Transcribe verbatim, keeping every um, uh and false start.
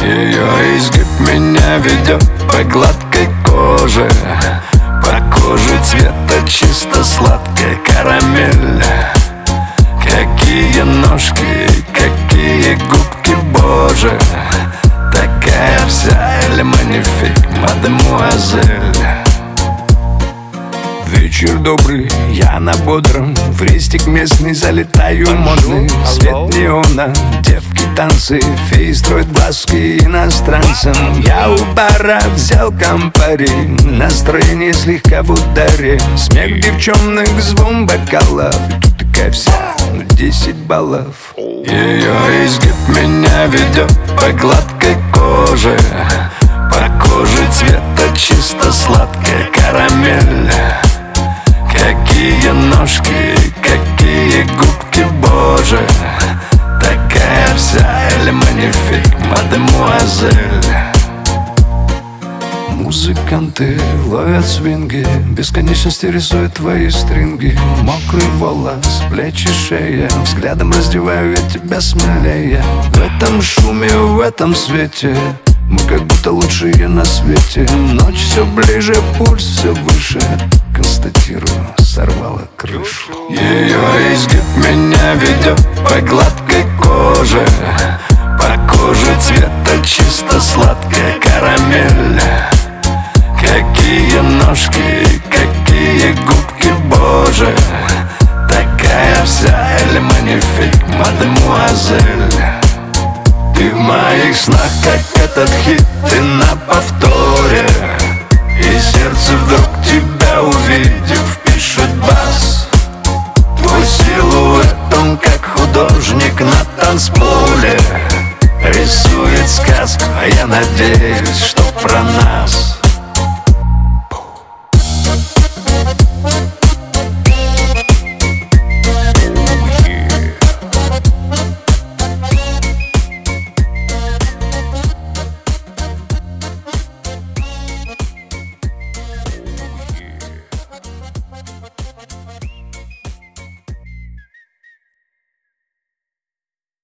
Ее изгиб меня ведет по гладкой коже, по коже цвета чисто сладкая карамель. Какие ножки, какие губки, боже, такая вся эль манифик, мадемуазель. Вечер добрый, я на бодром, в рестик местный залетаю модный. Свет неона, девки танцы, феи строят глазки иностранцам. Я у бара взял компари, настроение слегка в ударе. Смех девчонок, звон бокалов, тут такая вся, ну десять баллов. Ее изгиб меня ведет по гладкой коже, по коже цвета чисто сладкая карамель. Какие ножки, какие губки, боже, такая вся эль манифик, мадемуазель. Музыканты ловят свинги, бесконечности рисуют твои стринги. Мокрый волос, плечи, шея, взглядом раздеваю я тебя смелее. В этом шуме, в этом свете мы как будто лучшие на свете. Ночь все ближе, пульс все выше, констатирую, сорвала крышу. Ее изгиб меня ведет по гладкой коже, по коже цвета чисто сладкая карамель. Какие ножки, какие губки, боже, такая вся эль манифик, мадемуазель. Ты в моих снах, как этот хит, ты на повторе. И сердце вдруг тебя увидев, пишет бас. Твой силуэт, он как художник на танцполе рисует сказку, а я надеюсь,